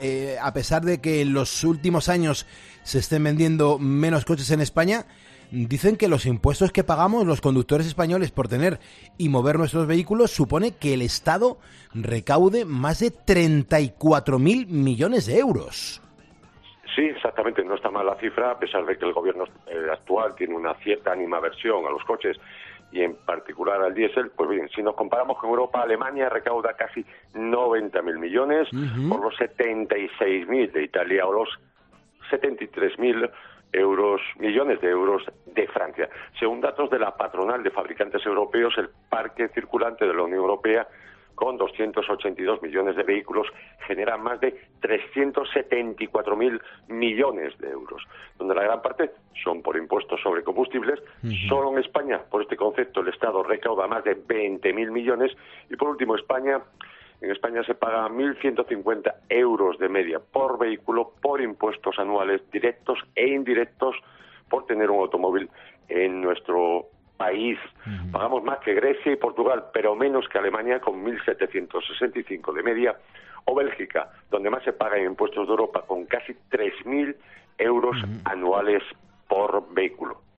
a pesar de que en los últimos años se estén vendiendo menos coches en España, dicen que los impuestos que pagamos los conductores españoles por tener y mover nuestros vehículos supone que el Estado recaude más de 34.000 millones de euros. Sí, exactamente, no está mal la cifra, a pesar de que el gobierno actual tiene una cierta animadversión a los coches y en particular al diésel. Pues bien, si nos comparamos con Europa, Alemania recauda casi 90.000 millones, por los 76.000 de Italia o los 73.000 millones de euros de Francia. Según datos de la patronal de fabricantes europeos, el parque circulante de la Unión Europea, con 282 millones de vehículos, genera más de 374.000 millones de euros, donde la gran parte son por impuestos sobre combustibles. Solo en España, por este concepto, el Estado recauda más de 20.000 millones. Y por último, en España se paga 1.150 euros de media por vehículo por impuestos anuales directos e indirectos por tener un automóvil en nuestro país. Pagamos más que Grecia y Portugal, pero menos que Alemania, con 1.765 de media, o Bélgica, donde más se paga en impuestos de Europa, con casi 3.000 euros anuales por vehículo.